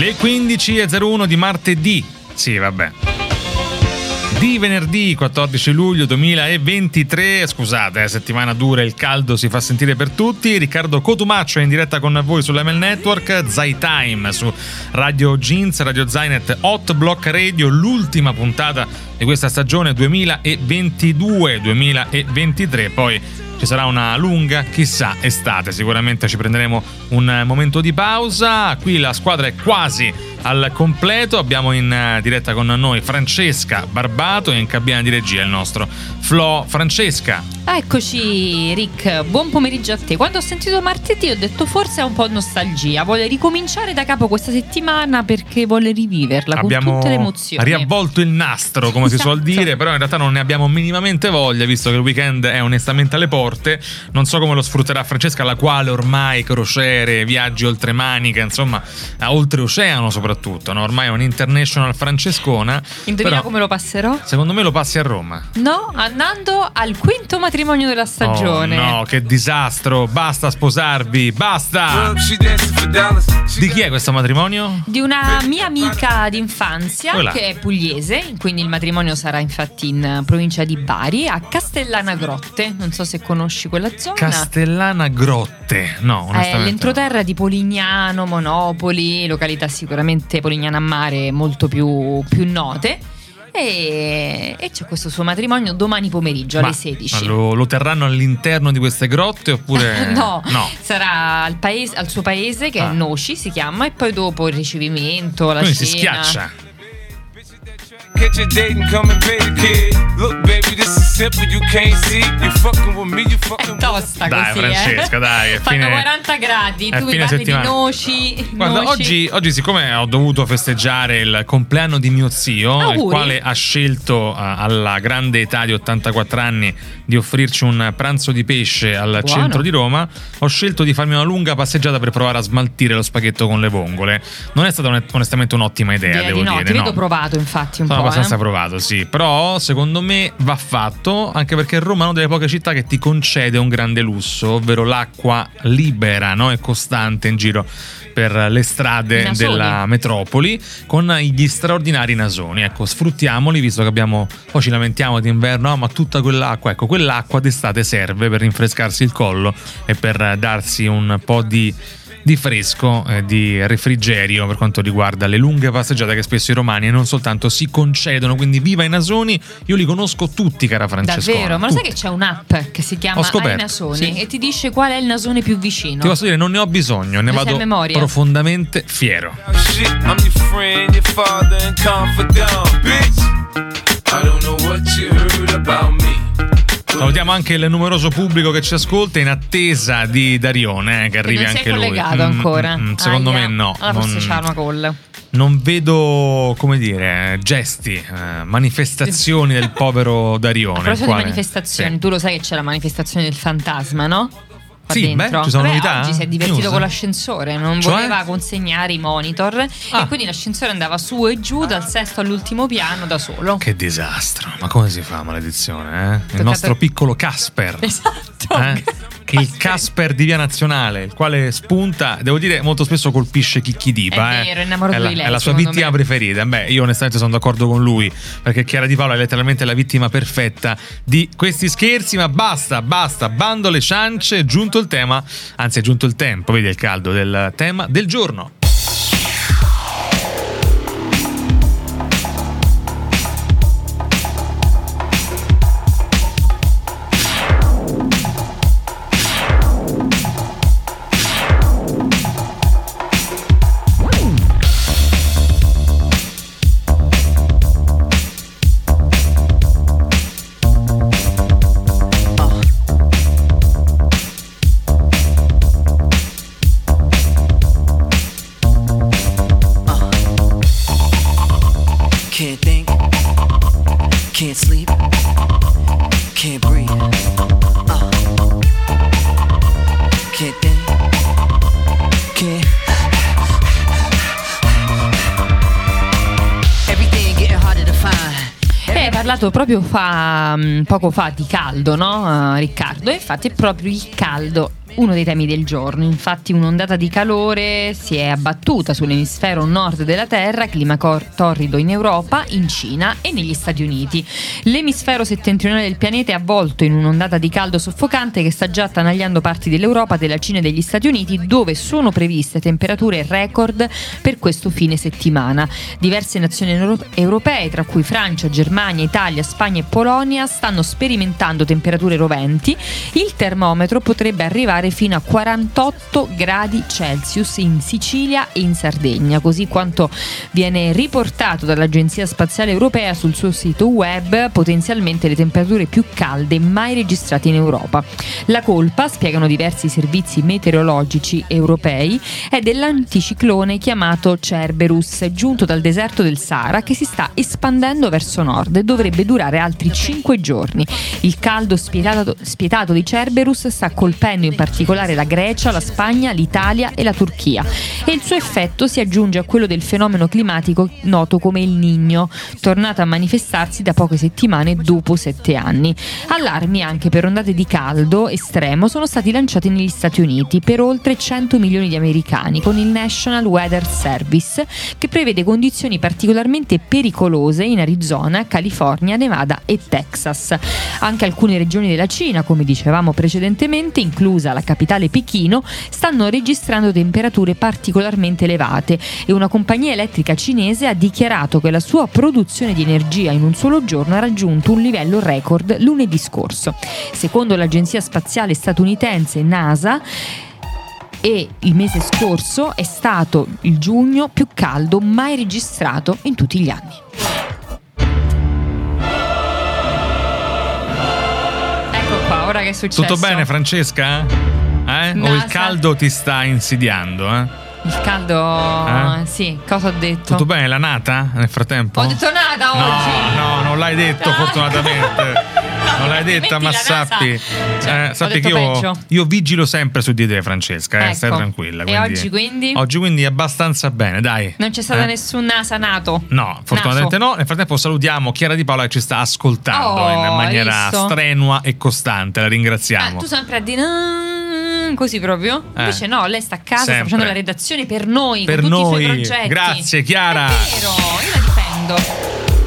Le 15:01 di martedì. Sì, vabbè. Di venerdì 14 luglio 2023, scusate, settimana dura, il caldo si fa sentire per tutti. Riccardo Cotumaccio è in diretta con voi sull'ML Network, Zaytime su Radio Jeans, Radio Zainet, Hot Block Radio, l'ultima puntata di questa stagione 2022-2023, poi ci sarà una lunga, chissà, estate, sicuramente ci prenderemo un momento di pausa. Qui la squadra è quasi al completo, abbiamo in diretta con noi Francesca Barbato e in cabina di regia il nostro Flo. Francesca. Eccoci Rick, buon pomeriggio a te. Quando ho sentito martedì ho detto forse è un po' nostalgia, vuole ricominciare da capo questa settimana perché vuole riviverla con tutte le emozioni. Abbiamo riavvolto il nastro, come si suol dire, però in realtà non ne abbiamo minimamente voglia, visto che il weekend è onestamente alle porte. Non so come lo sfrutterà Francesca, la quale ormai crociere, viaggi oltremanica, insomma oltreoceano soprattutto, no? Ormai è un'international francescona. Indovina come lo passerò? Secondo me lo passi a Roma. No, andando al quinto matrimonio della stagione. Oh no, che disastro, basta sposarvi, basta. Di chi è questo matrimonio? Di una mia amica d'infanzia che è pugliese, quindi il matrimonio sarà infatti in provincia di Bari, a Castellana Grotte, non so se conosci quella zona. Castellana Grotte, no, onestamente è l'entroterra di Polignano, Monopoli, località sicuramente Polignano a Mare molto più note. E c'è questo suo matrimonio domani pomeriggio alle 16. Lo terranno all'interno di queste grotte oppure no, sarà al suo paese che è Noci si chiama, e poi dopo il ricevimento, la quindi cena. Si schiaccia. Get your dating, come and pay the kid. Look, baby, this is simple, you can't see. You fucking with me, you fucking with me. Tosta dai, così, Francesca, dai. Fanno 40 gradi, tu mi parli di noci. Guarda, oggi siccome ho dovuto festeggiare il compleanno di mio zio, il quale ha scelto alla grande età di 84 anni di offrirci un pranzo di pesce al centro di Roma, ho scelto di farmi una lunga passeggiata per provare a smaltire lo spaghetto con le vongole. Non è stata onestamente un'ottima idea, devo dire. Ti vedo provato, infatti, un po'. Abbastanza provato, sì, però secondo me va fatto, anche perché Roma è una delle poche città che ti concede un grande lusso, ovvero l'acqua libera, no? E costante in giro per le strade della metropoli, con gli straordinari nasoni. Ecco, sfruttiamoli, visto che poi ci lamentiamo d'inverno, ma tutta quell'acqua, ecco, quell'acqua d'estate serve per rinfrescarsi il collo e per darsi un po' di fresco, di refrigerio per quanto riguarda le lunghe passeggiate che spesso i romani e non soltanto si concedono. Quindi viva i nasoni, io li conosco tutti, cara Francesca. Davvero? Ma lo sai che c'è un'app che si chiama Ai Nasoni, e ti dice qual è il nasone più vicino? Ti posso dire, non ne ho bisogno, ne vado profondamente fiero. Salutiamo anche il numeroso pubblico che ci ascolta in attesa di Darione, che arrivi anche lui. Non sei collegato ancora? Secondo me no. Allora forse c'ha una call. Non vedo, come dire, gesti, manifestazioni del povero Darione. A proposito di manifestazioni, tu lo sai che c'è la manifestazione del fantasma, no? Sì, ci sono novità? Oggi si è divertito con l'ascensore, non voleva consegnare i monitor e quindi l'ascensore andava su e giù dal sesto all'ultimo piano da solo. Che disastro, ma come si fa, maledizione, Il nostro piccolo Casper. Esatto. Il Casper di Via Nazionale, il quale spunta, devo dire, molto spesso colpisce Chicchi Dipa. È vero, è innamorato di lei. È la sua vittima preferita. Io onestamente sono d'accordo con lui, perché Chiara Di Paola è letteralmente la vittima perfetta di questi scherzi. Ma basta, bando le ciance, è giunto il tema, anzi è giunto il tempo, vedi il caldo del tema del giorno. Proprio poco fa di caldo, no, Riccardo? E infatti è proprio il caldo uno dei temi del giorno. Infatti un'ondata di calore si è abbattuta sull'emisfero nord della Terra, clima torrido in Europa, in Cina e negli Stati Uniti. L'emisfero settentrionale del pianeta è avvolto in un'ondata di caldo soffocante che sta già attanagliando parti dell'Europa, della Cina e degli Stati Uniti, dove sono previste temperature record per questo fine settimana. Diverse nazioni europee, tra cui Francia, Germania, Italia, Spagna e Polonia, stanno sperimentando temperature roventi. Il termometro potrebbe arrivare fino a 48 gradi Celsius in Sicilia e in Sardegna, così quanto viene riportato dall'Agenzia Spaziale Europea sul suo sito web, potenzialmente le temperature più calde mai registrate in Europa. La colpa, spiegano diversi servizi meteorologici europei, è dell'anticiclone chiamato Cerberus, giunto dal deserto del Sahara, che si sta espandendo verso nord e dovrebbe durare altri 5 giorni. Il caldo spietato di Cerberus sta colpendo in particolare la Grecia, la Spagna, l'Italia e la Turchia, e il suo effetto si aggiunge a quello del fenomeno climatico noto come il Niño, tornato a manifestarsi da poche settimane dopo 7 anni. Allarmi anche per ondate di caldo estremo sono stati lanciati negli Stati Uniti per oltre 100 milioni di americani, con il National Weather Service, che prevede condizioni particolarmente pericolose in Arizona, California, Nevada e Texas. Anche alcune regioni della Cina, come dicevamo precedentemente, inclusa la capitale Pechino, stanno registrando temperature particolarmente elevate, e una compagnia elettrica cinese ha dichiarato che la sua produzione di energia in un solo giorno ha raggiunto un livello record lunedì scorso. Secondo l'agenzia spaziale statunitense NASA, e il mese scorso è stato il giugno più caldo mai registrato in tutti gli anni. Ecco qua, ora che è successo? Tutto bene, Francesca? O il caldo ti sta insidiando? Il caldo, sì, cosa ho detto? Tutto bene, la nata nel frattempo? Ho detto nata oggi! No, non l'hai detto fortunatamente. Non l'hai detta, ma sappi, sappi che io vigilo sempre su di te, Francesca, ecco. Stai tranquilla. E oggi quindi? Oggi quindi abbastanza bene, dai. Non c'è stato nessun NASA nato? No, fortunatamente no. Nel frattempo salutiamo Chiara Di Paola che ci sta ascoltando in maniera strenua e costante, la ringraziamo. Tu sempre a dire così proprio? Invece no, lei sta a casa, sta facendo la redazione per noi, per con noi. Tutti i suoi progetti. Grazie Chiara. È vero, io la difendo.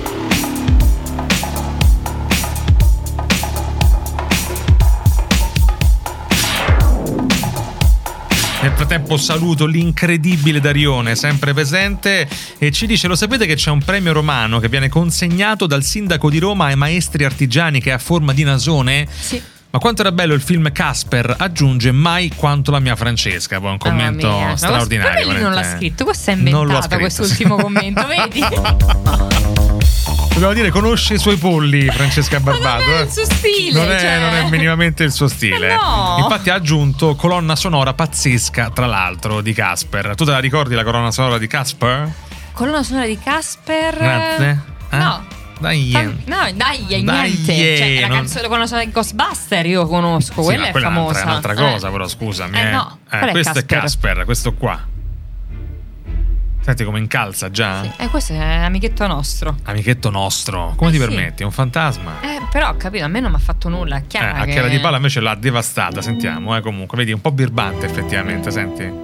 Nel frattempo saluto l'incredibile Darione, sempre presente, e ci dice: lo sapete che c'è un premio romano che viene consegnato dal sindaco di Roma ai maestri artigiani che è a forma di nasone? Sì. Ma quanto era bello il film Casper, aggiunge mai quanto la mia Francesca. Poi un commento straordinario. Ma lui non l'ha scritto, questo è inventato, quest'ultimo commento, vedi? Dobbiamo dire, conosce i suoi polli Francesca Barbato. Non è il suo stile. Non è minimamente il suo stile. No. Infatti ha aggiunto colonna sonora pazzesca, tra l'altro, di Casper. Tu te la ricordi la colonna sonora di Casper? Colonna sonora di Casper? Grazie. No. Dai, niente. Cioè, la canzone con la sonora di Ghostbuster io conosco, quella è famosa. È un'altra cosa, però scusami. No, questo è Casper, questo qua. Senti come incalza già? Sì, questo è amichetto nostro. Amichetto nostro? Come ti permetti? È un fantasma? Però ho capito, a me non mi ha fatto nulla. È chiaro a Chiara Di Paola invece l'ha devastata. Sentiamo, comunque, vedi, un po' birbante effettivamente, senti.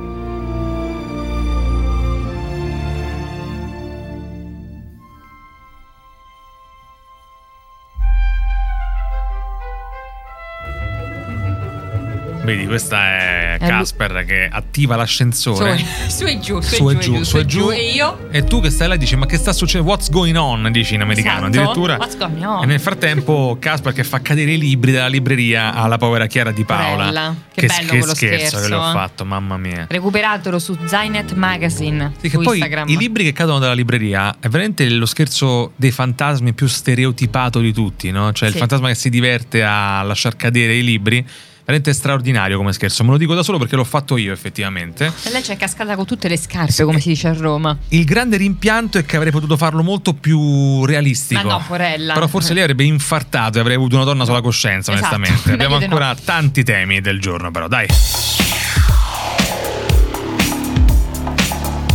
Vedi, questa è Casper che attiva l'ascensore. Su e giù. E io? E tu che stai là dici: ma che sta succedendo? What's going on? Dici in americano, addirittura. What's going on? E nel frattempo Casper che fa cadere i libri dalla libreria alla povera Chiara Di Paola. Bella. Che bello quello scherzo che le ho fatto, mamma mia. Recuperatelo su Zynet Magazine, sì, su che poi Instagram. I libri che cadono dalla libreria è veramente lo scherzo dei fantasmi più stereotipato di tutti, no? Cioè il fantasma che si diverte a lasciar cadere i libri. Veramente straordinario come scherzo, me lo dico da solo perché l'ho fatto io effettivamente. E lei c'è cascata con tutte le scarpe, come si dice a Roma. Il grande rimpianto è che avrei potuto farlo molto più realistico. Ma no, porella. Però forse lei avrebbe infartato e avrei avuto una donna sulla coscienza, onestamente. Abbiamo ancora tanti temi del giorno, però dai.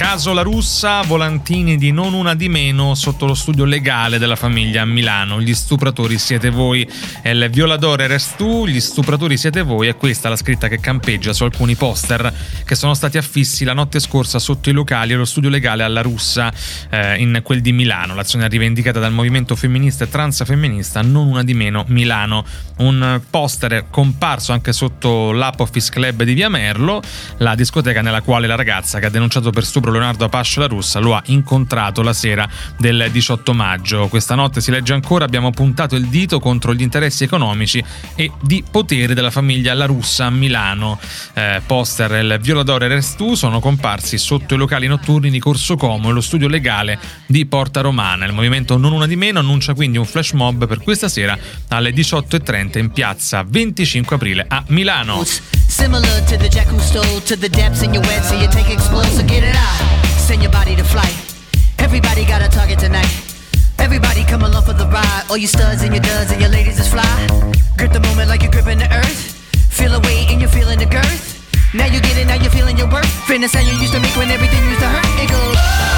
Caso La Russa, volantini di Non Una di Meno sotto lo studio legale della famiglia a Milano. Gli stupratori siete voi, el violadore eres tu, gli stupratori siete voi, e questa è la scritta che campeggia su alcuni poster che sono stati affissi la notte scorsa sotto i locali allo studio legale alla Russa, in quel di Milano. L'azione è rivendicata dal movimento femminista e transfemminista Non Una di Meno Milano. Un poster comparso anche sotto l'App Office Club di Via Merlo, la discoteca nella quale la ragazza che ha denunciato per stupro Leonardo Apache La Russa lo ha incontrato la sera del 18 maggio. Questa notte, si legge ancora, abbiamo puntato il dito contro gli interessi economici e di potere della famiglia La Russa a Milano. Poster El violadore eres tu sono comparsi sotto i locali notturni di Corso Como e lo studio legale di Porta Romana. Il movimento Non Una di Meno annuncia quindi un flash mob per questa sera alle 18:30 in piazza 25 aprile a Milano. Similar to the jack who stole to the depths in your wet, so you take explosive, get it out, send your body to flight. Everybody got a target tonight. Everybody come along for the ride. All you studs and your duds and your ladies is fly. Grip the moment like you're gripping the earth. Feel the weight and you're feeling the girth. Now you get it, now you're feeling your worth. Fitness how you used to make when everything used to hurt. It goes,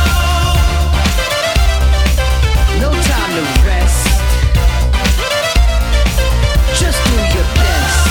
no time to rest. Just do your best.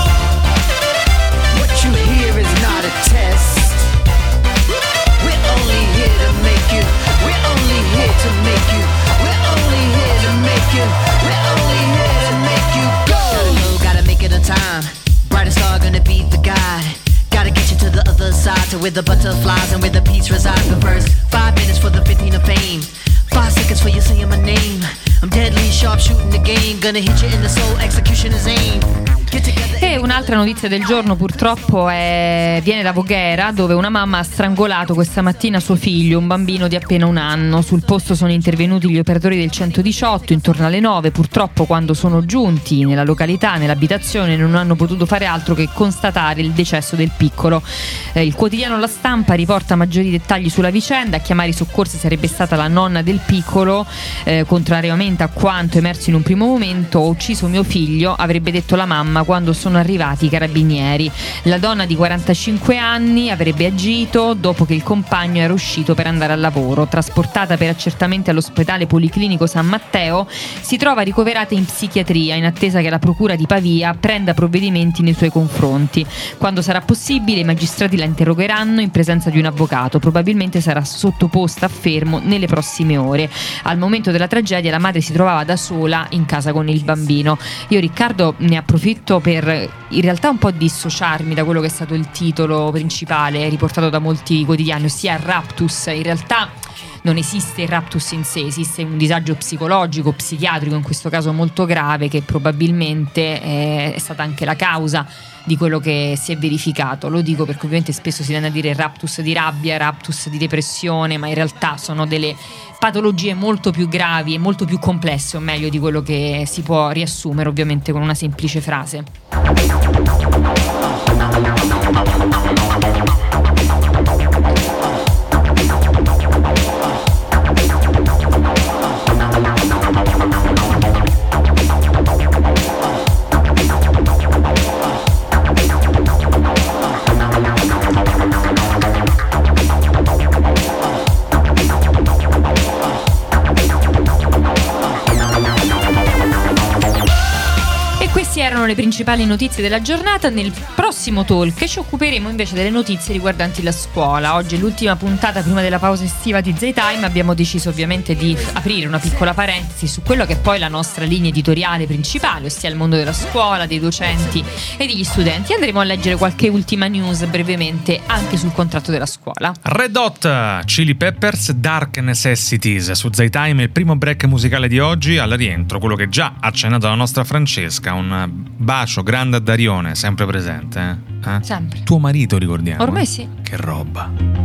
What you hear is not a test. We're only here to make you. We're only here to make you. We're only here to make you. We're only here to make you go. Gotta go, gotta make it on time. Brightest star gonna be the guide. Gotta get you to the other side, to where the butterflies and where the peace resides. But first, 5 minutes for the 15 of fame. 5 seconds for you saying my name. I'm deadly sharp shooting the game. Gonna hit you in the soul, execution is aim. E un'altra notizia del giorno purtroppo viene da Voghera, dove una mamma ha strangolato questa mattina suo figlio, un bambino di appena 1 anno. Sul posto sono intervenuti gli operatori del 118 intorno alle 9. Purtroppo quando sono giunti nella località, nell'abitazione, non hanno potuto fare altro che constatare il decesso del piccolo. Il quotidiano La Stampa riporta maggiori dettagli sulla vicenda. A chiamare i soccorsi sarebbe stata la nonna del piccolo, contrariamente a quanto emerso in un primo momento. Ho ucciso mio figlio, avrebbe detto la mamma quando sono arrivati i carabinieri. La donna di 45 anni avrebbe agito dopo che il compagno era uscito per andare al lavoro. Trasportata per accertamenti all'ospedale policlinico San Matteo, si trova ricoverata in psichiatria in attesa che la procura di Pavia prenda provvedimenti nei suoi confronti. Quando sarà possibile, i magistrati la interrogheranno in presenza di un avvocato. Probabilmente sarà sottoposta a fermo nelle prossime ore. Al momento della tragedia la madre si trovava da sola in casa con il bambino. Io, Riccardo, ne approfitto per in realtà un po' dissociarmi da quello che è stato il titolo principale riportato da molti quotidiani, ossia raptus. In realtà non esiste il raptus in sé, esiste un disagio psicologico, psichiatrico, in questo caso molto grave, che probabilmente è stata anche la causa di quello che si è verificato. Lo dico perché ovviamente spesso si tende a dire raptus di rabbia, raptus di depressione, ma in realtà sono delle patologie molto più gravi e molto più complesse, o meglio, di quello che si può riassumere ovviamente con una semplice frase. Erano le principali notizie della giornata. Nel prossimo talk ci occuperemo invece delle notizie riguardanti la scuola. Oggi è l'ultima puntata prima della pausa estiva di Zaytime. Abbiamo deciso ovviamente di aprire una piccola parentesi su quello che è poi la nostra linea editoriale principale, ossia il mondo della scuola, dei docenti e degli studenti. Andremo a leggere qualche ultima news brevemente anche sul contratto della scuola. Red Hot Chili Peppers, Dark Necessities su Zaytime, il primo break musicale di oggi. Al rientro quello che già ha accennato la nostra Francesca, un bacio grande a Darione, sempre presente, eh? Sempre. Tuo marito, ricordiamo. Ormai sì. Che roba.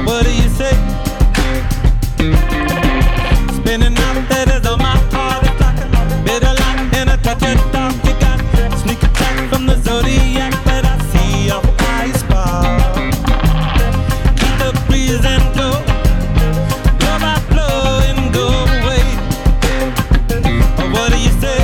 What do you say? Spinning out letters on my heart. It's like a bitter light and a touch of dark. You got sneak attack from the zodiac, but I see your eyes spark. Keep the breeze and go. Blow by blow and go away. What do you say?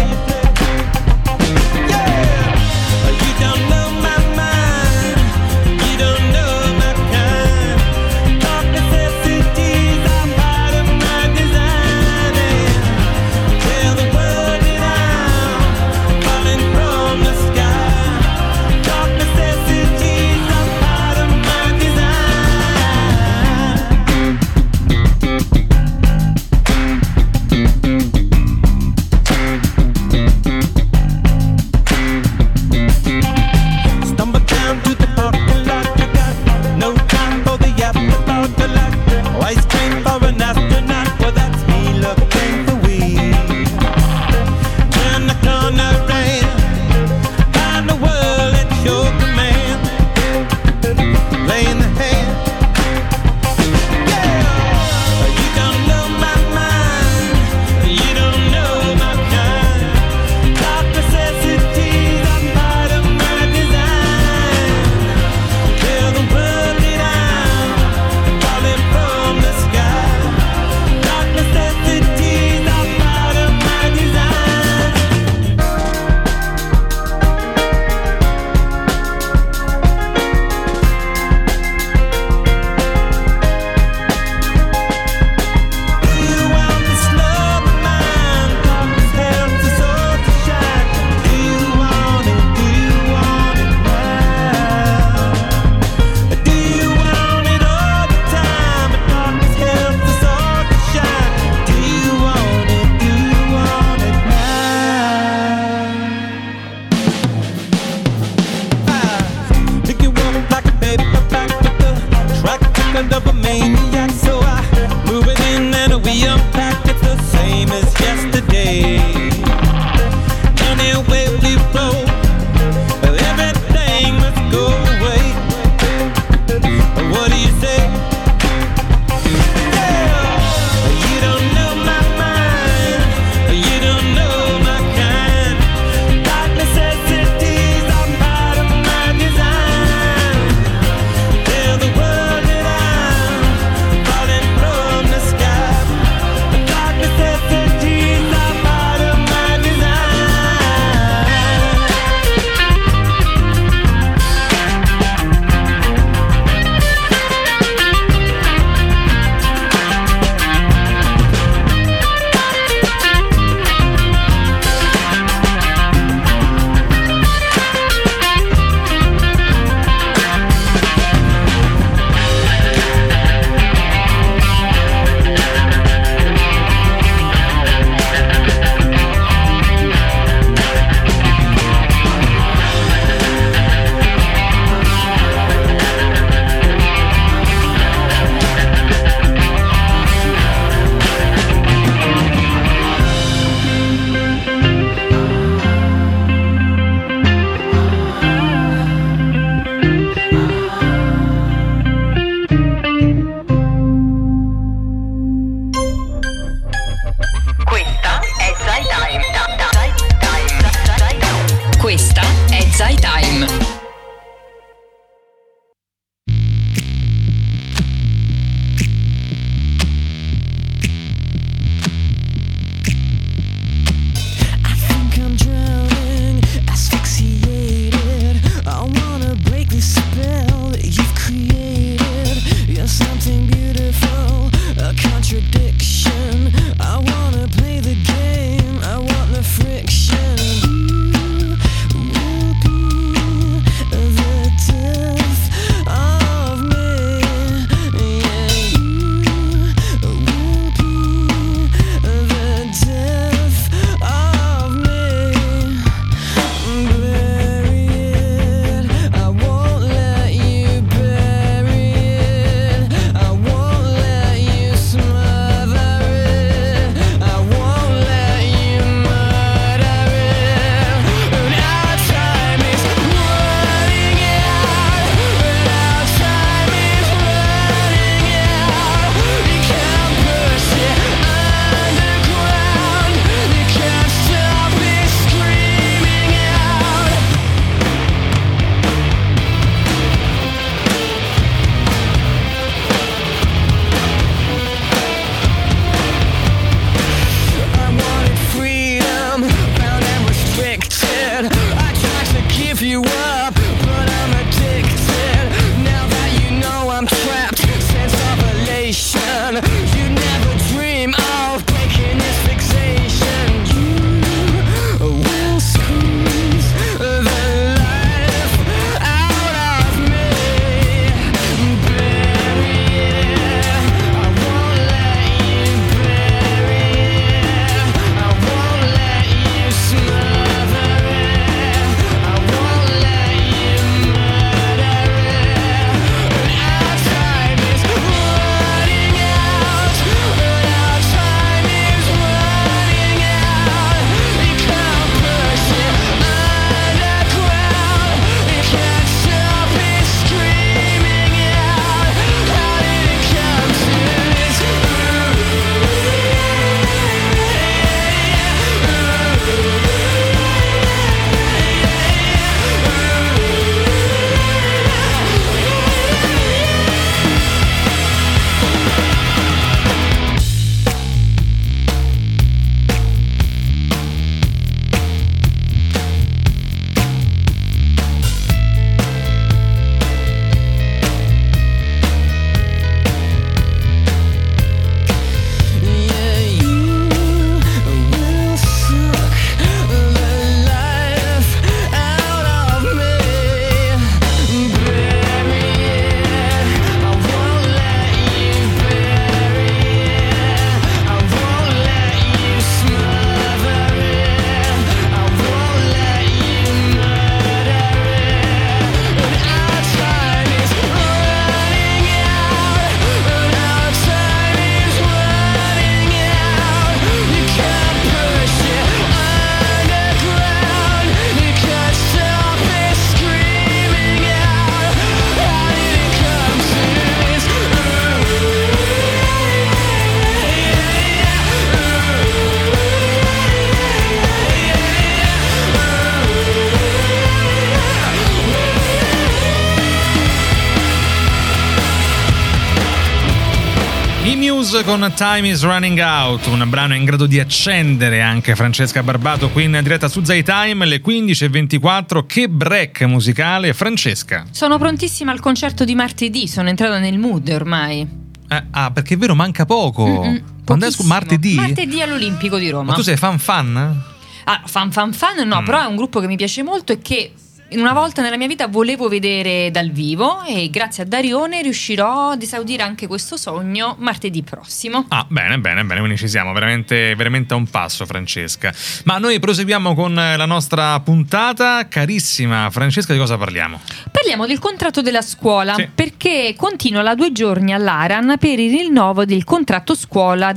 I Muse con Time is Running Out, un brano in grado di accendere anche Francesca Barbato qui in diretta su Zai Time, le 15:24. Che break musicale, Francesca. Sono prontissima al concerto di martedì, sono entrata nel mood ormai. Perché è vero, manca poco. Quando è martedì? Martedì all'Olimpico di Roma. Ma tu sei fan? Fan no, però è un gruppo che mi piace molto e che una volta nella mia vita volevo vedere dal vivo, e grazie a Darione riuscirò ad esaudire anche questo sogno martedì prossimo. Bene, quindi ci siamo veramente, veramente a un passo, Francesca. Ma noi proseguiamo con la nostra puntata. Carissima Francesca, di cosa parliamo? Parliamo del contratto della scuola, sì, perché continua da 2 giorni all'Aran per il rinnovo del contratto scuola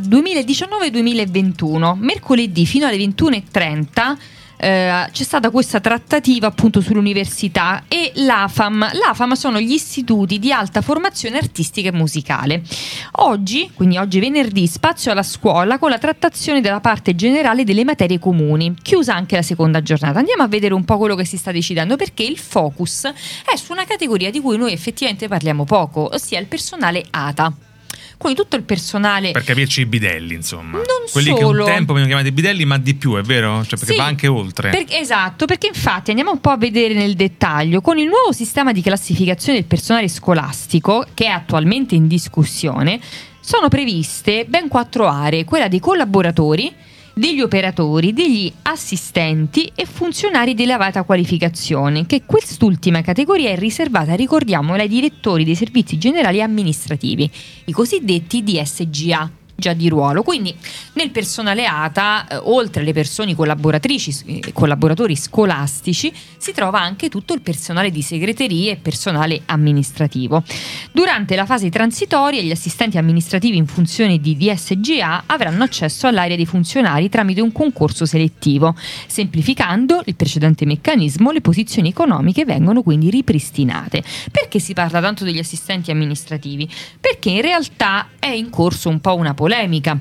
2019-2021. Mercoledì fino alle 21:30 c'è stata questa trattativa appunto sull'università e l'AFAM. L'AFAM sono gli istituti di alta formazione artistica e musicale. Oggi venerdì, spazio alla scuola con la trattazione della parte generale delle materie comuni, chiusa anche la seconda giornata. Andiamo a vedere un po' quello che si sta decidendo, perché il focus è su una categoria di cui noi effettivamente parliamo poco, ossia il personale ATA. Quindi tutto il personale, per capirci, i bidelli, insomma, non quelli solo, che un tempo venivano chiamati bidelli, ma di più, è vero? Cioè, perché sì, va anche oltre. Esatto, perché infatti andiamo un po' a vedere nel dettaglio. Con il nuovo sistema di classificazione del personale scolastico, che è attualmente in discussione, sono previste ben 4 aree: quella dei collaboratori, degli operatori, degli assistenti e funzionari di elevata qualificazione, che quest'ultima categoria è riservata, ricordiamola, ai direttori dei servizi generali e amministrativi, i cosiddetti DSGA, già di ruolo. Quindi nel personale ATA, oltre alle persone collaboratrici e collaboratori scolastici, si trova anche tutto il personale di segreteria e personale amministrativo. Durante la fase transitoria, gli assistenti amministrativi in funzione di DSGA avranno accesso all'area dei funzionari tramite un concorso selettivo. Semplificando il precedente meccanismo, le posizioni economiche vengono quindi ripristinate. Perché si parla tanto degli assistenti amministrativi? Perché in realtà è in corso un po' una polemica.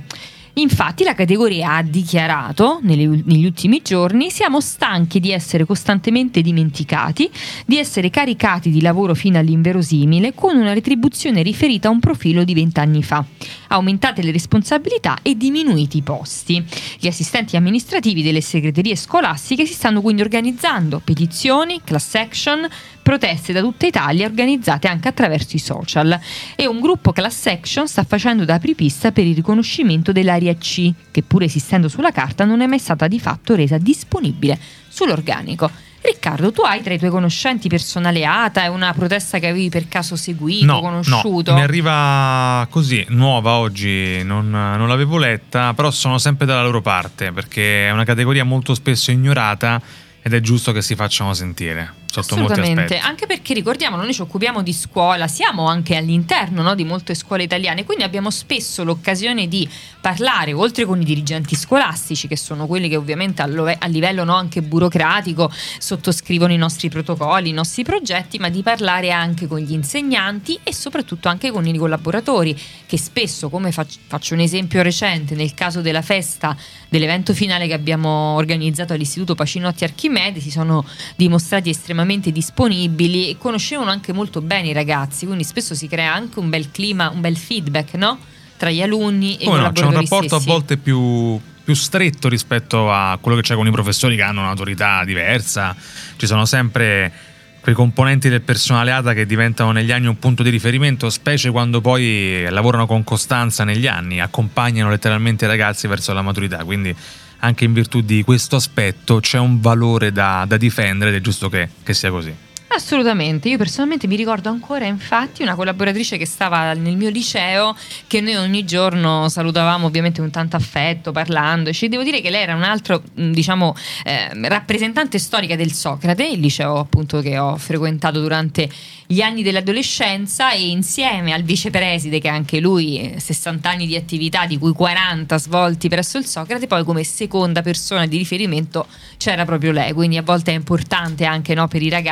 Infatti la categoria ha dichiarato negli ultimi giorni: siamo stanchi di essere costantemente dimenticati, di essere caricati di lavoro fino all'inverosimile con una retribuzione riferita a un profilo di 20 anni fa. Aumentate le responsabilità e diminuiti i posti. Gli assistenti amministrativi delle segreterie scolastiche si stanno quindi organizzando petizioni, class action, proteste da tutta Italia organizzate anche attraverso i social, e un gruppo class action sta facendo da apripista per il riconoscimento dell'area C, che pur esistendo sulla carta non è mai stata di fatto resa disponibile sull'organico. Riccardo, tu hai tra i tuoi conoscenti personale ATA? È una protesta che avevi per caso seguito, conosciuto? No, mi arriva così, nuova oggi, non l'avevo letta, però sono sempre dalla loro parte, perché è una categoria molto spesso ignorata ed è giusto che si facciano sentire sotto molti aspetti. Anche perché ricordiamo, noi ci occupiamo di scuola, siamo anche all'interno, no, di molte scuole italiane, quindi abbiamo spesso l'occasione di parlare, oltre con i dirigenti scolastici, che sono quelli che ovviamente a livello, no, anche burocratico sottoscrivono i nostri protocolli, i nostri progetti, ma di parlare anche con gli insegnanti e soprattutto anche con i collaboratori, che spesso, come faccio un esempio recente, nel caso della festa dell'evento finale che abbiamo organizzato all'Istituto Pacinotti Archimede, si sono dimostrati estremamente disponibili e conoscevano anche molto bene i ragazzi, quindi spesso si crea anche un bel clima, un bel feedback, no? Tra gli alunni e i collaboratori. C'è un rapporto stessi a volte più stretto rispetto a quello che c'è con i professori, che hanno un'autorità diversa. Ci sono sempre quei componenti del personale ATA che diventano negli anni un punto di riferimento, specie quando poi lavorano con costanza negli anni, accompagnano letteralmente i ragazzi verso la maturità, quindi anche in virtù di questo aspetto c'è un valore da difendere ed è giusto che sia così. Assolutamente, io personalmente mi ricordo ancora infatti una collaboratrice che stava nel mio liceo, che noi ogni giorno salutavamo ovviamente con tanto affetto, parlandoci. Devo dire che lei era un altro, diciamo, rappresentante storica del Socrate, il liceo appunto che ho frequentato durante gli anni dell'adolescenza, e insieme al vicepreside, che anche lui 60 anni di attività, di cui 40 svolti presso il Socrate, poi come seconda persona di riferimento c'era proprio lei. Quindi a volte è importante anche, no, per i ragazzi avere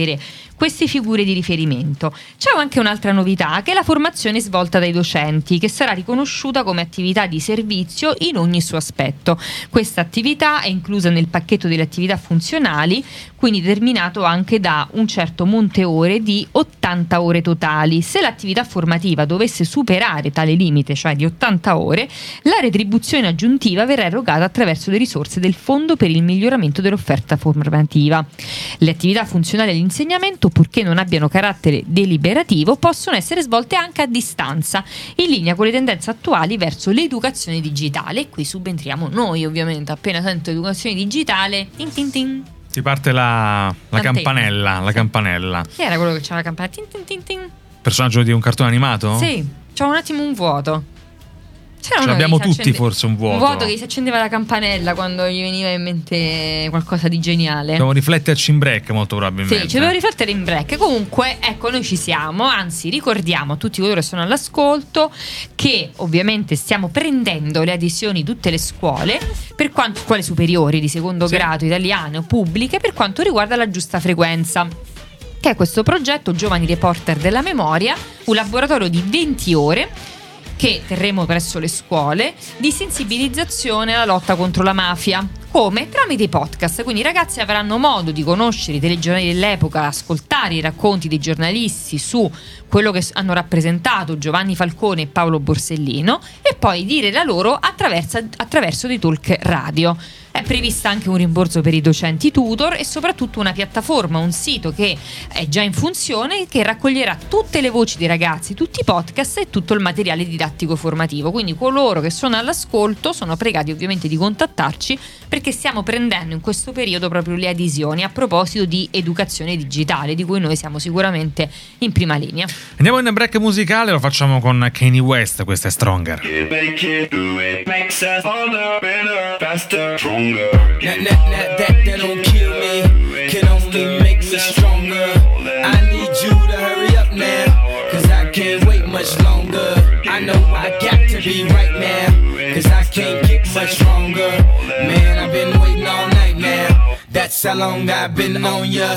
avere queste figure di riferimento. C'è anche un'altra novità, che è la formazione svolta dai docenti, che sarà riconosciuta come attività di servizio in ogni suo aspetto. Questa attività è inclusa nel pacchetto delle attività funzionali, quindi determinato anche da un certo monte ore di 80 ore totali. Se l'attività formativa dovesse superare tale limite, cioè di 80 ore, la retribuzione aggiuntiva verrà erogata attraverso le risorse del Fondo per il miglioramento dell'offerta formativa. Le attività funzionali all'insegnamento, purché non abbiano carattere deliberativo, possono essere svolte anche a distanza, in linea con le tendenze attuali verso l'educazione digitale. E qui subentriamo noi, ovviamente. Appena sento educazione digitale, tin tin tin. Ti parte la campanella. La campanella. Chi era quello che c'era la campanella? Tin tin tin tin. Personaggio di un cartone animato? Sì, c'ho un attimo un vuoto. C'era Ce uno l'abbiamo che si tutti forse un vuoto. Un vuoto che si accendeva la campanella quando gli veniva in mente qualcosa di geniale. Dobbiamo rifletterci in break, molto probabilmente. Sì, ci dobbiamo riflettere in break. Comunque, ecco, noi ci siamo. Anzi, ricordiamo a tutti coloro che sono all'ascolto che ovviamente stiamo prendendo le adesioni di tutte le scuole, per quanto scuole superiori di secondo grado, italiane o pubbliche, per quanto riguarda la giusta frequenza, che è questo progetto Giovani Reporter della Memoria, un laboratorio di 20 ore che terremo presso le scuole di sensibilizzazione alla lotta contro la mafia. Come? Tramite i podcast. Quindi i ragazzi avranno modo di conoscere i telegiornali dell'epoca, ascoltare i racconti dei giornalisti su quello che hanno rappresentato Giovanni Falcone e Paolo Borsellino, e poi dire la loro attraverso dei talk radio. È prevista anche un rimborso per i docenti tutor e soprattutto una piattaforma, un sito che è già in funzione, che raccoglierà tutte le voci dei ragazzi, tutti i podcast e tutto il materiale didattico formativo. Quindi coloro che sono all'ascolto sono pregati ovviamente di contattarci, perché stiamo prendendo in questo periodo proprio le adesioni a proposito di educazione digitale, di cui noi siamo sicuramente in prima linea. Andiamo in break musicale, lo facciamo con Kanye West, questa è Stronger. That don't kill me, can only make me stronger. I need you to hurry up now, cause I can't wait much longer. I know I got to be right now, cause I can't get much stronger. Man, I've been waiting all night now, that's how long I've been on ya.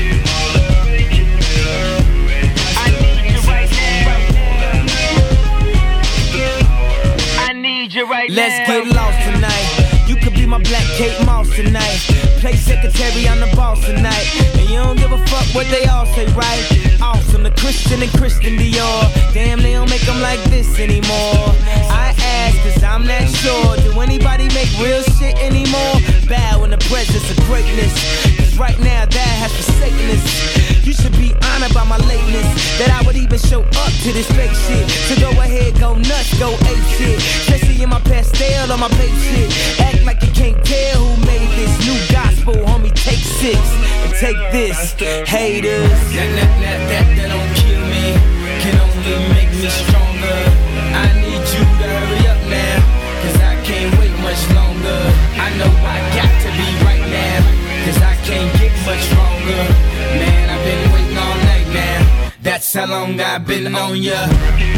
Let's get lost tonight. You could be my black Kate Moss tonight. Play secretary, I'm the boss tonight. And you don't give a fuck what they all say, right? Awesome, the Christian and Christian Dior. Damn, they don't make them like this anymore. I ask, cause I'm not sure. Do anybody make real shit anymore? Bow in the presence of greatness, cause right now that has forsaken us. You should be honored by my lateness, that I would even show up to this fake shit. So go ahead, go nuts, go ape shit. Especially in my pastel or my babe shit. Act like you can't tell who made this new gospel, homie. Take 6 and take this, haters. That don't kill me, can only make me stronger. I need you to hurry up now, cause I can't wait much longer. I know I got to be right now, cause I can't get much stronger. Man, I've been waiting all night now, that's how long I've been on ya.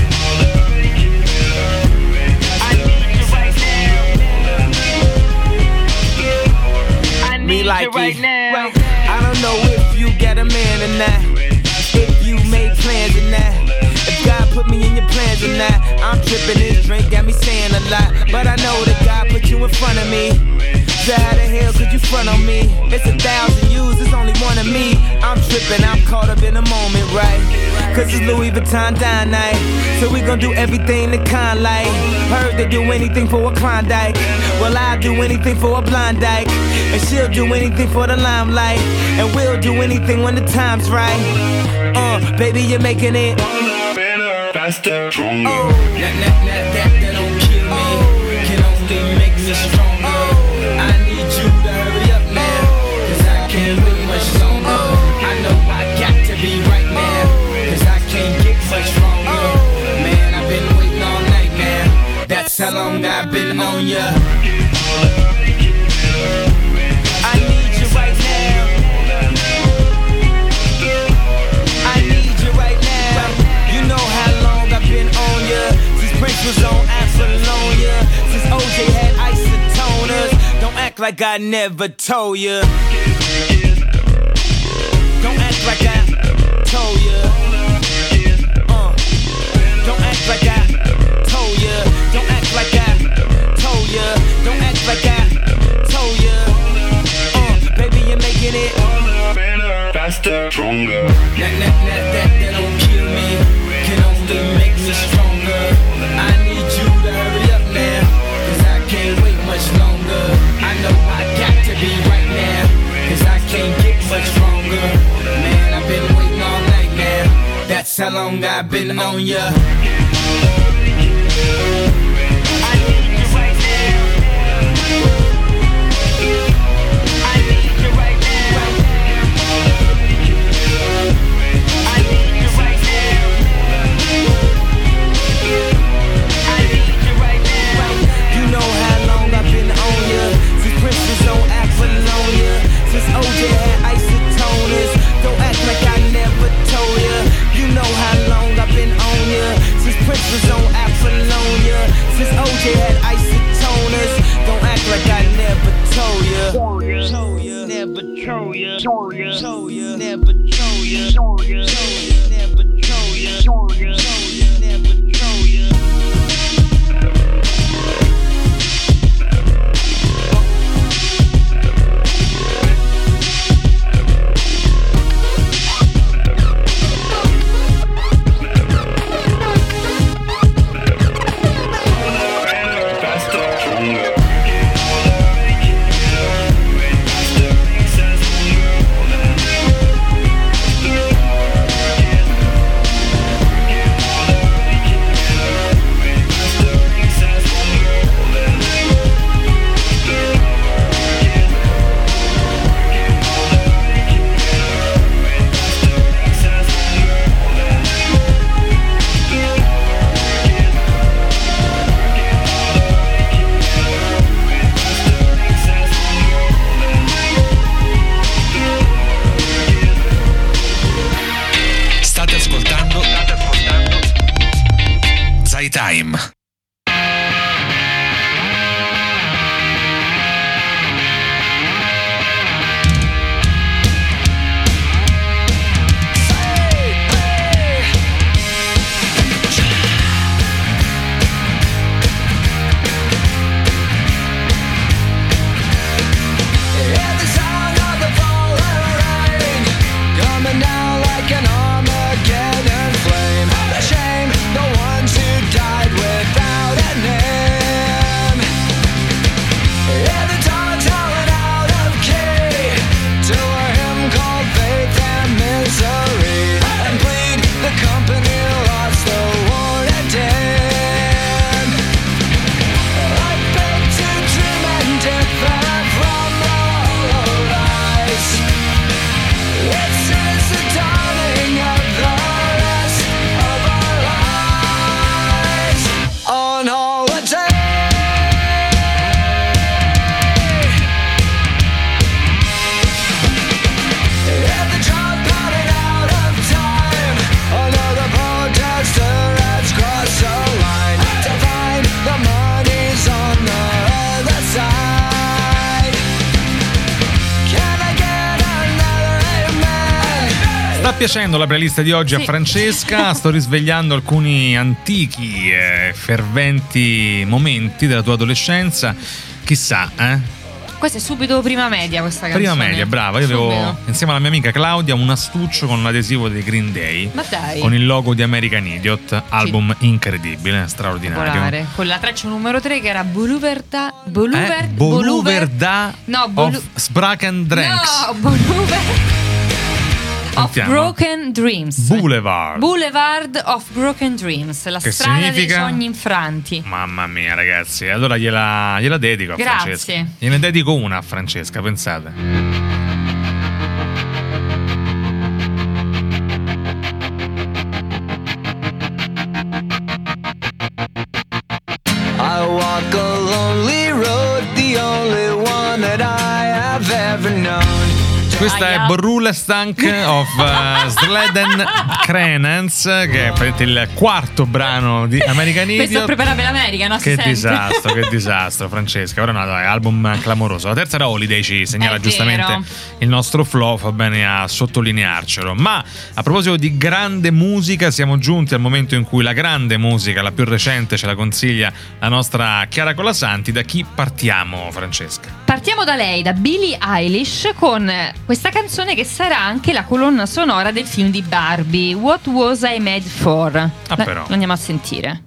Me like it. I don't know if you got a man or not, if you made plans or not, if God put me in your plans or not. I'm tripping, this drink got me saying a lot, but I know that God put you in front of me. So how the hell could you front on me? It's 1,000 yous, it's only one of me. I'm tripping, I'm caught up in the moment, right? Cause it's Louis Vuitton dine night, so we gon' do everything the kind like. Heard they do anything for a Klondike, well I'll do anything for a blind dyke, and she'll do anything for the limelight, and we'll do anything when the time's right. Baby, you're making it faster, stronger. That don't kill me, can only make me stronger. I need you to hurry up now, cause I can't wait much longer. I know I got to be right now, cause I can't get much stronger. Man, I've been waiting all night now, that's how long I've been on ya. I need you right now, I need you right now. You know how long I've been on ya, since Prince was on Apollonia, since OJ had isotoners. Don't act like I never told ya. Don't act like I told ya. Don't act like I told ya. Don't act like I told ya. Don't act like I told ya. Baby, you're making it faster, stronger. That don't kill me, can only make me stronger. I need you to hurry up now, 'cause I can't wait much longer. I know I got to be right now, 'cause I can't get much stronger. Man, I've been waiting all night now. That's how long I've been on ya. OJ had isotoners. Don't act like I never told ya. You know how long I've been on ya. Since Prince was on Apollonia. Since OJ had isotoners. Don't act like I never told ya. Told ya. Never told ya. Told ya. Never told ya. Told ya. Never told ya. Told ya. Never told ya. Time. Piacendo la playlist di oggi a Francesca, sto risvegliando alcuni antichi e ferventi momenti della tua adolescenza, chissà, Questa è subito prima media, questa canzone. Prima media, brava. Io avevo, insieme alla mia amica Claudia, un astuccio con un adesivo dei Green Day. Ma dai. Con il logo di American Idiot, album incredibile, straordinario. Popolare. Con la traccia numero 3 che era Boulevarda Sprachendrenks. No, Boulevarda of Broken Dreams. Boulevard of Broken Dreams. La che strada significa? dei sogni infranti. Mamma mia, ragazzi. Allora gliela dedico a Grazie. Francesca. Gliene dedico una a Francesca, pensate. I walk a lonely road, the only one that I have ever known. Questa Aia. è Brulastank of Sleden Crenens, che è il quarto brano di American Idiot. Questo prepara per l'America, no? Si Che sente. disastro, che disastro, Francesca. Ora no, dai, album clamoroso. La terza era Holiday, ci segnala È giustamente vero. il nostro flow, fa bene a sottolinearcelo. Ma a proposito di grande musica, siamo giunti al momento in cui la grande musica, la più recente, ce la consiglia la nostra Chiara Colasanti. Da chi partiamo, Francesca? Partiamo da lei, da Billie Eilish, con questa canzone che sarà anche la colonna sonora del film di Barbie, What Was I Made For? Però. Lo andiamo a sentire.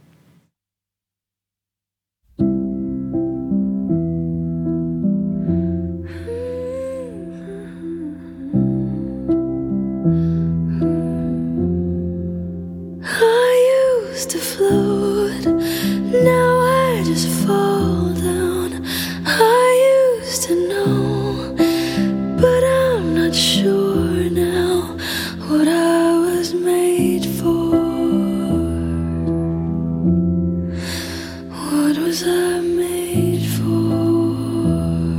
I used to float, now I just fall down. I used to know, but I'm not sure now what I was made for. What was I made for?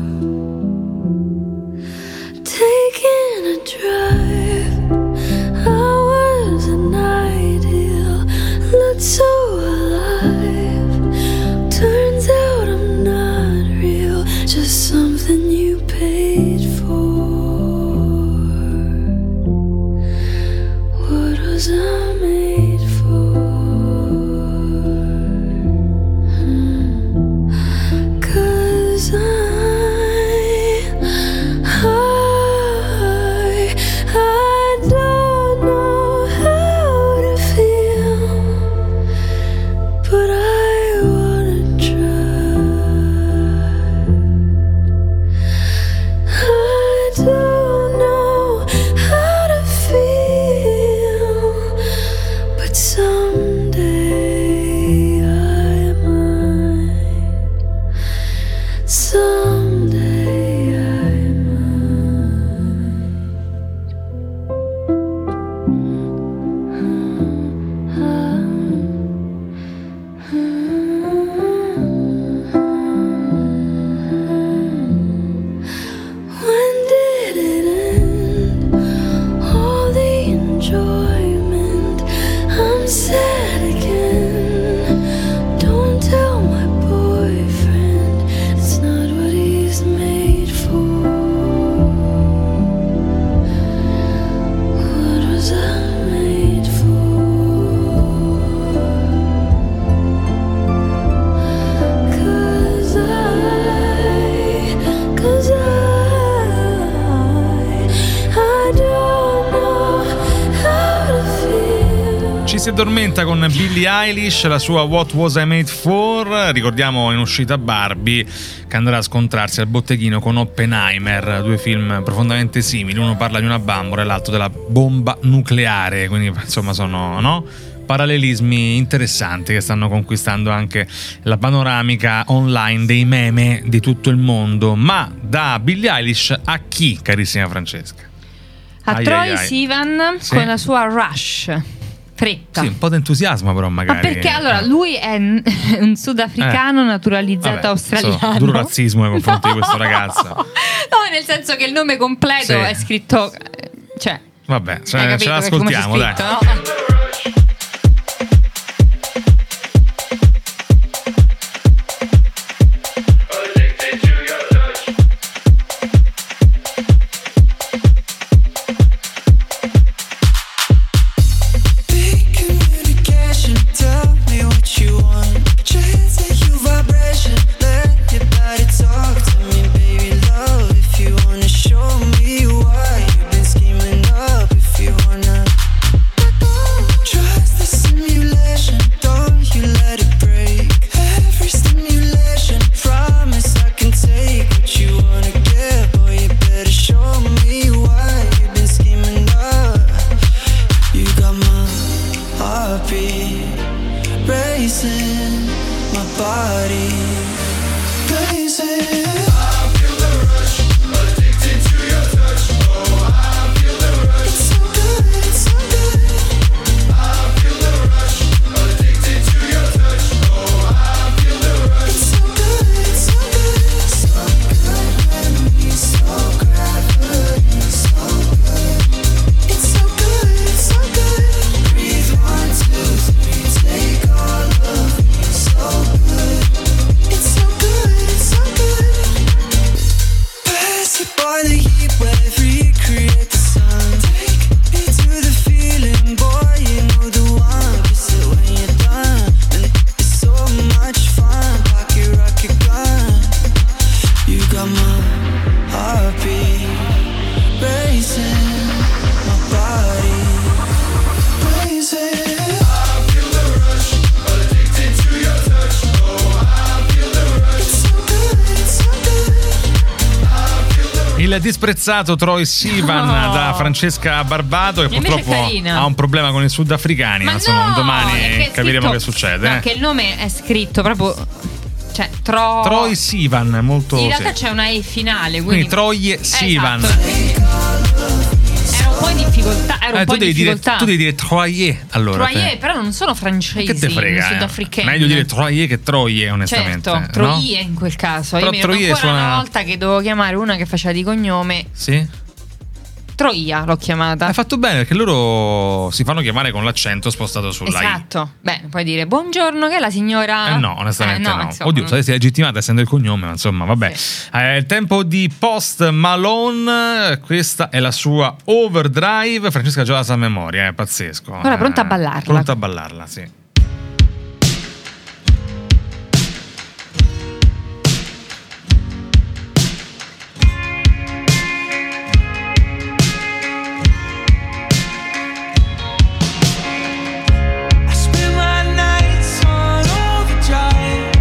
Taking a drive, I was an ideal, looked so alive. Turns out I'm not real, just something you paid for. What was I made for? 'Cause I don't know how to feel, but I wanna try. I don't know how to feel, but someday I might. Someday I When did it end? All the enjoyment. I'm sad again. Don't tell my boyfriend, it's not what he's made for. What was I made for? 'Cause I don't know how to feel. Ci si addormenta con Billie Eilish, la sua What Was I Made For. Ricordiamo in uscita Barbie, che andrà a scontrarsi al botteghino con Oppenheimer, due film profondamente simili. Uno parla di una bambola e l'altro della bomba nucleare, quindi insomma sono, no? Parallelismi interessanti che stanno conquistando anche la panoramica online dei meme di tutto il mondo. Ma da Billie Eilish a chi, carissima Francesca? A Ai, Troye ai, ai. Sivan Sì. con la sua Rush. Fretta. Sì, un po' di entusiasmo però Ma magari. perché allora lui è un sudafricano naturalizzato Vabbè, australiano. insomma, duro razzismo nei confronti di questo ragazzo. No, nel senso che il nome completo Sì. è scritto. Cioè, Vabbè, hai ce capito l'ascoltiamo, come dai. c'è scritto, no? Big communication, tell me what you want. Chasing you vibration, let your body talk to me, baby love. If you wanna show me why you've been scheming up, if you wanna trust the simulation, don't you let it break. Every stimulation, promise I can take what you wanna give. Boy, you better show me why you've been scheming up. You got my heartbeat racing, my body blazing. I feel the rush, addicted to your touch. Oh, I feel the rush. It's so good, it's so good. I feel the rush, addicted to your touch. Oh, I feel the rush. It's so good, it's so good. So good, let me so gravity. disprezzato Troye Sivan da Francesca Barbato, che Invece purtroppo è carina. ha un problema con i sudafricani. Ma Insomma, no, è domani che è capiremo scritto- che succede. No, che il nome è scritto proprio, cioè Troye Sivan, molto. In realtà sì. c'è una E finale, Quindi quindi Troye Sivan. Ero un po' in difficoltà. Tu devi dire Troye allora. Troye, te. però non sono francesi, Che te frega? sudafricani. Meglio dire Troye che Troye, onestamente. Certo, no? Troye in quel caso. Però Io mi ricordo Troye ancora suona- una volta che dovevo chiamare una che faceva di cognome Sì. Troia, l'ho chiamata. Hai fatto bene, perché loro si fanno chiamare con l'accento spostato sulla I. Esatto. Beh, puoi dire buongiorno, che è la signora. No, onestamente no. insomma, Oddio, saresti legittimata essendo il cognome, ma insomma, vabbè. Sì. Il tempo di Post Malone, questa è la sua Overdrive. Francesca già la sa a memoria, è pazzesco. Ora pronta a ballarla. Pronta a ballarla, sì. I spend my nights on overdrive.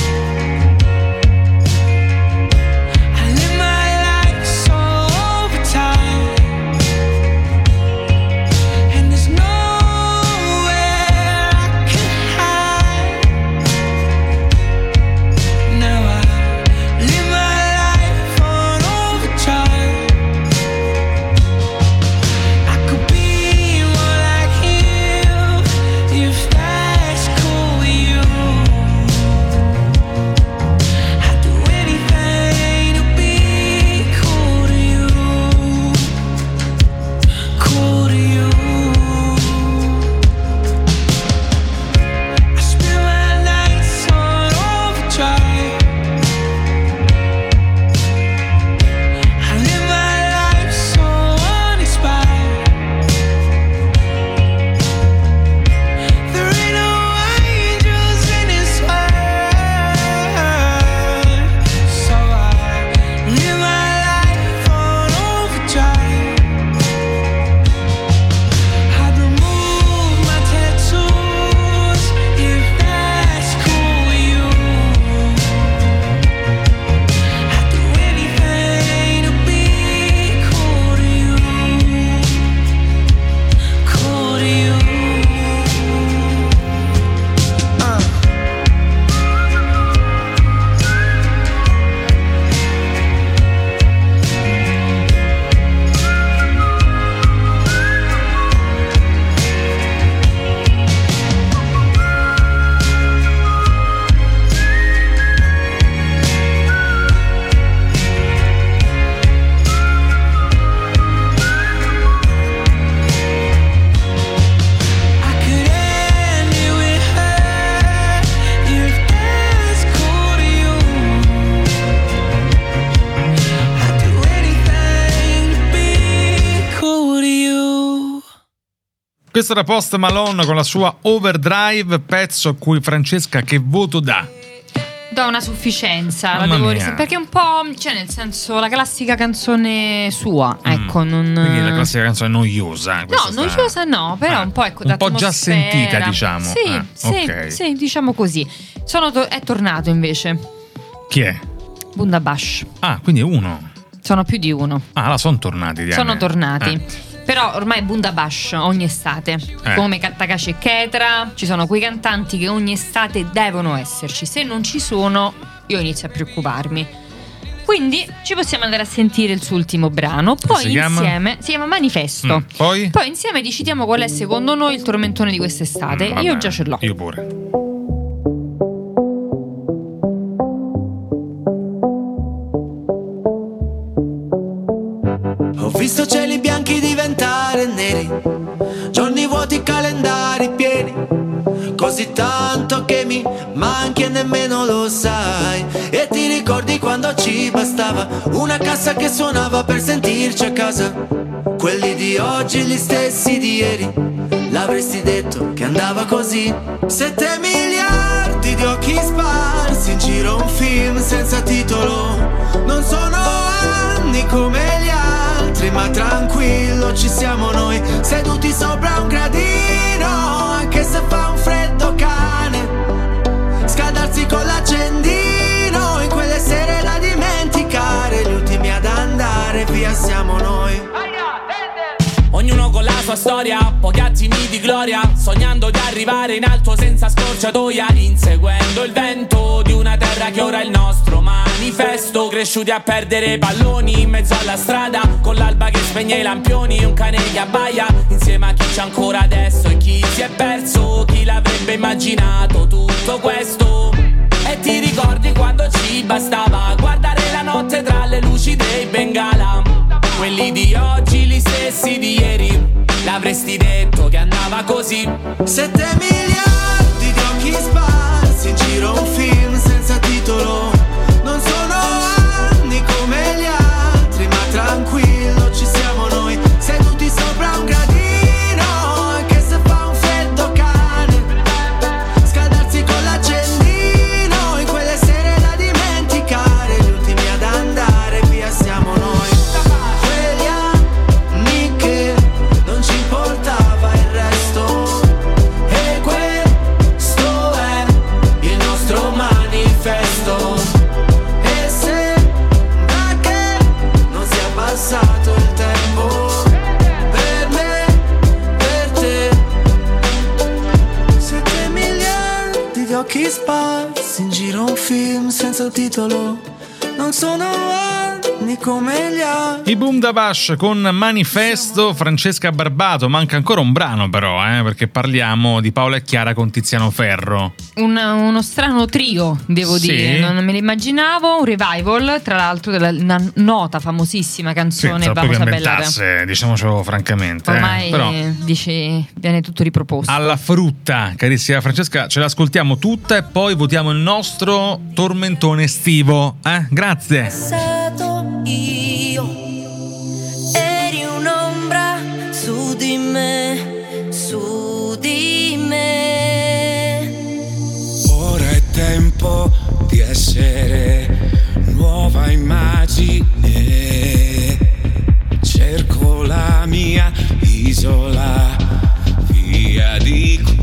I live my life so overtime, and there's nowhere I can hide. Now I live my life on overdrive. I could be more like him if that's cool with you. I'd do anything to be cool to you. Cool to you. I spend my nights on overdrive. I live my life so uninspired. There ain't no angels in this world, so I live my life on overdrive. I'd remove my tattoos if that's cool with you. I'd do anything to be cool to you. Cool to you. I could end it with her if that's cool to you. I'd do anything to be cool to you. Questo era Post Malone con la sua Overdrive, pezzo a cui Francesca che voto dà? Do una sufficienza, la Mamma devo mia. perché è un po', cioè nel senso, la classica canzone sua, ecco, non Quindi la classica canzone noiosa. No, questa sta- noiosa no, però un po' ecco, un po' già d'atmosfera. sentita, diciamo. Sì, sì, ok. sì, diciamo così. È tornato invece Chi è? Bundabash. Ah, quindi è uno. Sono più di uno. Ah, là sono tornati. Diane. Sono tornati. Però ormai Bundabash ogni estate, come Takashi e Ketra, ci sono quei cantanti che ogni estate devono esserci. Se non ci sono, io inizio a preoccuparmi. Quindi ci possiamo andare a sentire il suo ultimo brano. Poi si chiama? insieme si chiama Manifesto. Poi? Poi insieme decidiamo qual è secondo noi il tormentone di quest'estate. Vabbè, Io già ce l'ho. Io pure. Ho visto cieli bianchi diventare neri, giorni vuoti, calendari pieni, così tanto che mi manchi e nemmeno lo sai. E ti ricordi quando ci bastava una cassa che suonava per sentirci a casa? Quelli di oggi, gli stessi di ieri, l'avresti detto che andava così? 7 miliardi di occhi sparsi in giro, un film senza titolo. Non sono anni come gli altri, ma tranquillo, ci siamo noi, seduti sopra un gradino, anche se fa un freddo cane. Scaldarsi con l'accendino, in quelle sere da dimenticare, gli ultimi ad andare via. sua storia, pochi attimi di gloria, sognando di arrivare in alto senza scorciatoia, inseguendo il vento di una terra che ora è il nostro manifesto. Cresciuti a perdere palloni in mezzo alla strada, con l'alba che spegne i lampioni, un cane che abbaia, insieme a chi c'è ancora adesso e chi si è perso. Chi l'avrebbe immaginato tutto questo? E ti ricordi quando ci bastava guardare la notte tra le luci dei Bengala? Quelli di oggi, gli stessi di ieri, l'avresti detto che andava così. 7 miliardi di occhi sparsi in giro, un film senza titolo. Non sono anni come gli altri, ma tranquillo ci siamo noi, seduti sopra un gradino, anche se fa un freddo cane, scaldarsi con l'accendino in quelle sere da dimenticare, gli ultimi ad andare via siamo noi. Quegli anni che non ci importava il resto, e questo è il nostro manifesto. E sembra che non sia passato il tempo, per me, per te. 7 miliardi di occhi sparsi in giro, un film senza titolo. Non sono anni come gli altri. I Boom da Bash con Manifesto. Francesca Barbato, manca ancora un brano però, perché parliamo di Paola e Chiara con Tiziano Ferro. Uno strano trio, devo Sì. dire, non me lo immaginavo. Un revival, tra l'altro, della una nota famosissima canzone Senza poi Vamos che a bailar. ambientasse, diciamocelo francamente. Ormai Però dici, viene tutto riproposto. alla frutta, carissima Francesca, ce l'ascoltiamo tutta e poi votiamo il nostro tormentone estivo. Grazie. Passato io, eri un'ombra su di me, su di me. Ora è tempo di essere nuova immagine. Cerco la mia isola, via di qua.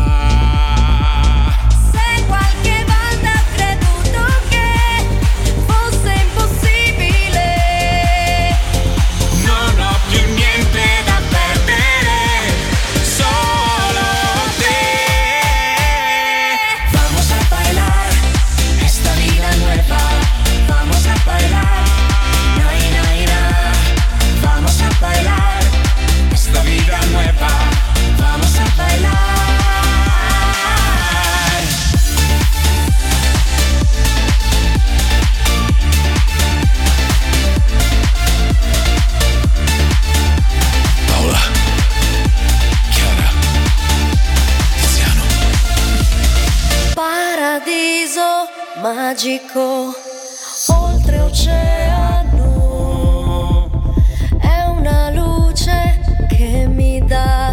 Se qualche volta ho creduto che fosse impossibile, Non ho più niente da perdere, solo te. Vamos a bailar esta vida nueva. Vamos a bailar, na, na, na. Vamos a bailar esta vida nueva. Vamos a bailar. Paola, Chiara, Tiziano. paradiso magico, oltre oceano, è una luce che mi dà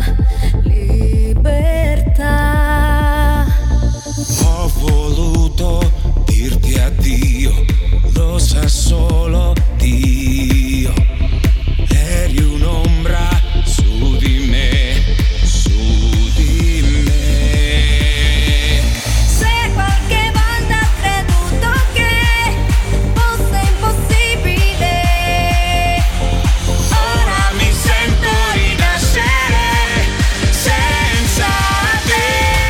libertà. Ho voluto dirti addio, lo sa solo Dio. Eri un'ombra su di me, su di me. Se qualche volta ho creduto che fosse impossibile, Ora mi sento rinascere senza te.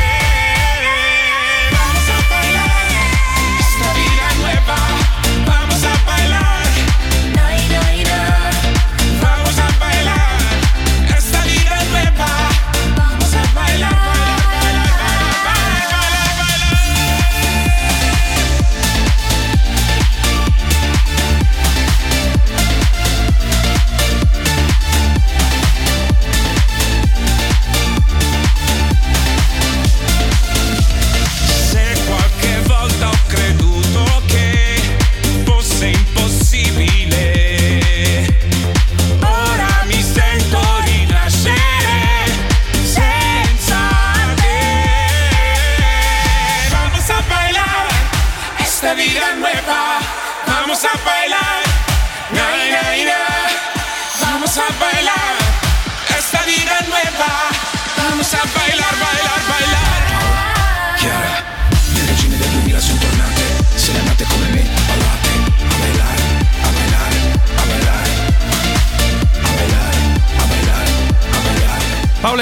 Vamos a bailar esta vida nueva. Vamos a bailar, nai nai na, vamos a bailar esta vida nueva. Vamos a bailar, bailar, bailar, bailar, bailar, Se qualche volta ho creduto che fosse impossibile, ora mi sento rinascere senza te. Vamos a bailar esta vida nueva. Vamos a bailar, na, na, na. Vamos a bailar esta vida nueva. Vamos a bailar, bailar, bailar. Chiara, le regine del 2000 sono tornate. Se le amate come me, ballate. A bailare, a bailare, a bailare. A bailare, a bailare, a bailare.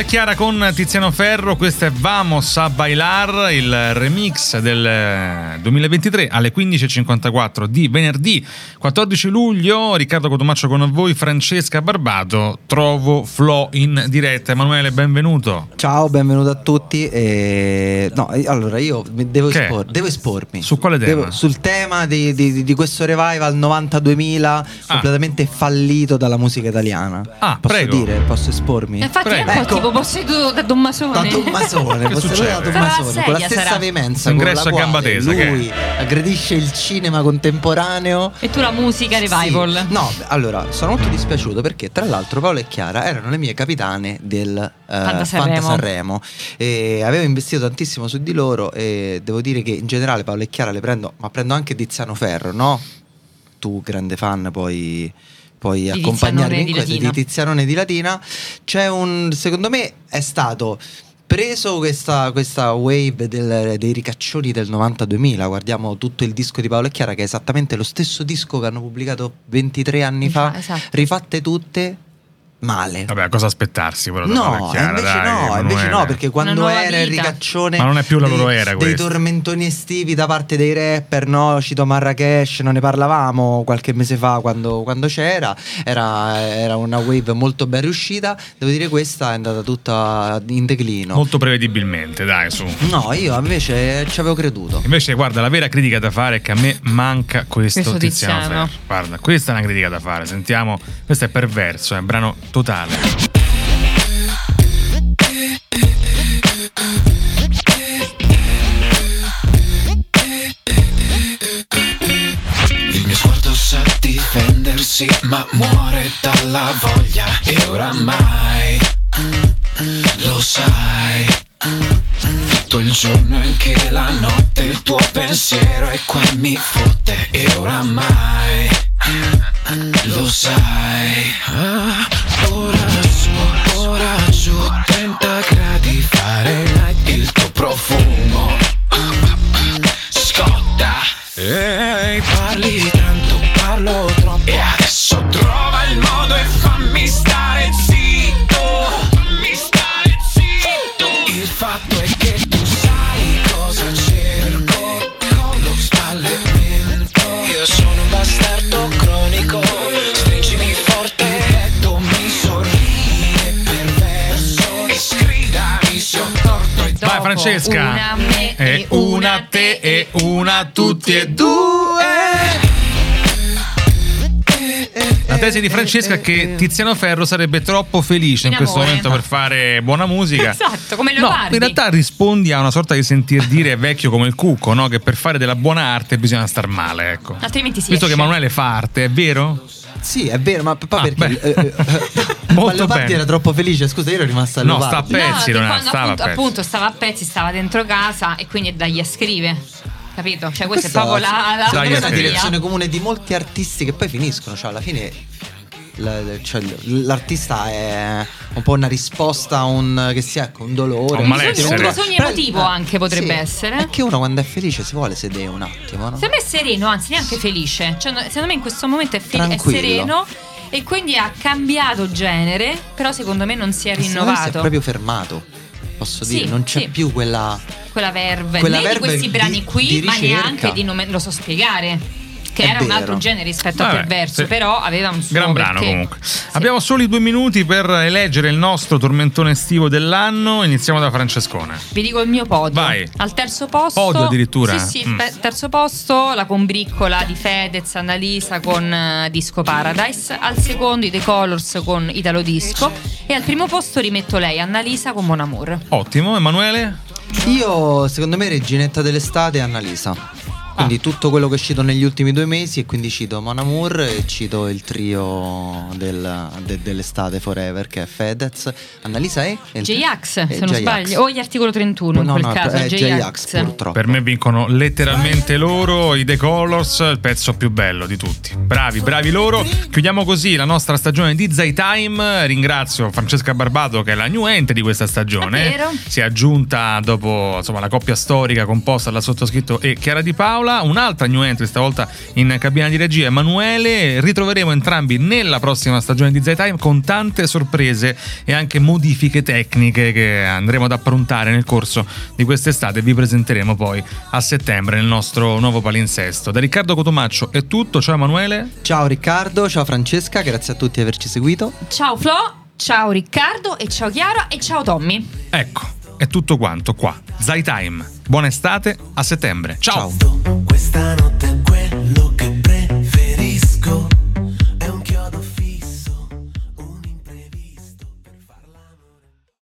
Chiara con Tiziano Ferro, questo è Vamos a Bailar, il remix del 2023 alle 15.54 di venerdì 14 luglio. Riccardo Cotomaccio con voi, Francesca Barbato, trovo Flo in diretta. Emanuele, benvenuto. Ciao, benvenuto a tutti. No, allora io devo espormi. Su quale tema? Sul tema di questo revival 90-2000 completamente fallito dalla musica italiana. Posso prego. dire? Posso espormi? Infatti Prego. è un po' tipo posseduto da Don Masone. Da Don Masone, Che posseduto da succede? Don Masone, Sarà con la seria, stessa sarà. veemenza Ingresso con la a gamba quale tesa, che lui aggredisce il cinema contemporaneo. E tu la musica revival. Sì. No, allora sono molto dispiaciuto perché tra l'altro Paola e Chiara erano le mie capitane del Fanta Sanremo e avevo investito tantissimo su di loro e devo dire che in generale Paola e Chiara le prendo, ma prendo anche Tiziano Ferro, no? Tu grande fan puoi accompagnarmi in questo di Tizianone di Latina. C'è secondo me è stato preso questa wave dei ricaccioni del 90-2000. Guardiamo tutto il disco di Paola e Chiara, che è esattamente lo stesso disco che hanno pubblicato 23 anni fa, esatto. Rifatte tutte male. Vabbè, cosa aspettarsi? Quello da Paola e Chiara, invece no, perché quando era il vita. ricaccione, ma non è più la loro era dei questa. tormentoni estivi da parte dei rapper, no? Cito Marrakesh, non ne parlavamo qualche mese fa quando c'era, era una wave molto ben riuscita. Devo dire questa è andata tutta in declino. Molto prevedibilmente, dai, su. No, io invece ci avevo creduto. Invece, guarda, la vera critica da fare è che a me manca questo Tiziano Ferro. Guarda, questa è una critica da fare. Sentiamo, questo è Perverso, è un brano totale. Il mio sguardo sa difendersi ma muore dalla voglia e oramai lo sai. Tutto il giorno e anche la notte il tuo pensiero è qua e mi fotte e oramai lo sai. Ora giù 30 gradi Fahrenheit, il tuo profumo scotta. Ehi, parli tanto, parlo troppo e adesso trova il modo e fammi stare zitto. Fammi stare zitto. Il fatto è che tu sai cosa cerco con lo sballamento. Io sono un bastardo cronico. Stringimi forte, mi sorride perverso e sgridami se ho torto e Vai Francesca. Una a me e una a te e una a tutti e due. La tesi di Francesca è che Tiziano Ferro sarebbe troppo felice in questo momento per fare buona musica. Esatto, come No, Leopardi. in realtà rispondi a una sorta di sentir dire vecchio come il cucco, no? Che per fare della buona arte bisogna star male, ecco. Altrimenti si Visto esce. che Emanuele fa arte, è vero? Sì, è vero, ma poi perché Molto ma Leopardi bene. era troppo felice. Scusa, io ero rimasta a No, Leopardi. sta a pezzi, che non quando stava a pezzi. appunto stava a pezzi, stava dentro casa e quindi è dagli a scrive. Capito? Cioè questa è proprio la Dai, secondo me è una scrive. direzione comune di molti artisti che poi finiscono, cioè alla fine l'artista è un po' una risposta a un dolore, A un malessere. Un bisogno emotivo anche potrebbe essere. È che uno quando è felice si vuole sedere un attimo, no? Secondo me è sereno, anzi neanche felice. Cioè, secondo me in questo momento è Tranquillo. sereno e quindi ha cambiato genere, però secondo me non si è Secondo me si è rinnovato. proprio fermato, posso Sì, dire, non c'è sì. più quella verve quella né di verve questi brani di qui, ma ricerca. neanche di nome, lo so spiegare. Che È era un vero. altro genere rispetto a Vabbè, Perverso, sì. però aveva un suo Gran brano perché. comunque. Sì. Abbiamo soli 2 minuti per eleggere il nostro tormentone estivo dell'anno. Iniziamo da Francescone. Vi dico il mio podio. Vai. Al terzo posto. Podio addirittura? Sì, sì, Mm. terzo posto la combriccola di Fedez, Annalisa con Disco Paradise. Al secondo i The Colors con Italo Disco. E al primo posto rimetto lei, Annalisa con Mon Amour. Ottimo, Emanuele? Io, secondo me, reginetta dell'estate è Annalisa. Quindi tutto quello che è uscito negli ultimi 2 mesi, e quindi cito Mon Amour e cito il trio dell'estate Forever, che è Fedez, Annalisa e J-Ax, se non J-Ax. sbaglio, o gli articolo 31 in No, quel no, caso. è J-Ax purtroppo. Per me vincono letteralmente loro, i The Colors, il pezzo più bello di tutti. Bravi, bravi loro. Chiudiamo così la nostra stagione di Zaytime. Ringrazio Francesca Barbato, che è la new ente di questa stagione. È vero. Si è aggiunta dopo, insomma, la coppia storica composta dal sottoscritto e Chiara Di Paola. Paola, un'altra new entry stavolta in cabina di regia Emanuele. Ritroveremo entrambi nella prossima stagione di Zaytime con tante sorprese e anche modifiche tecniche che andremo ad approntare nel corso di quest'estate e vi presenteremo poi a settembre nel nostro nuovo palinsesto. Da Riccardo Cotomaccio è tutto, ciao Emanuele. Ciao Riccardo, ciao Francesca, grazie a tutti di averci seguito. Ciao Flo, ciao Riccardo e ciao Chiara e ciao Tommy. Ecco, è tutto quanto qua. Zaytime, buona estate, a settembre. Ciao. Questa notte è quello che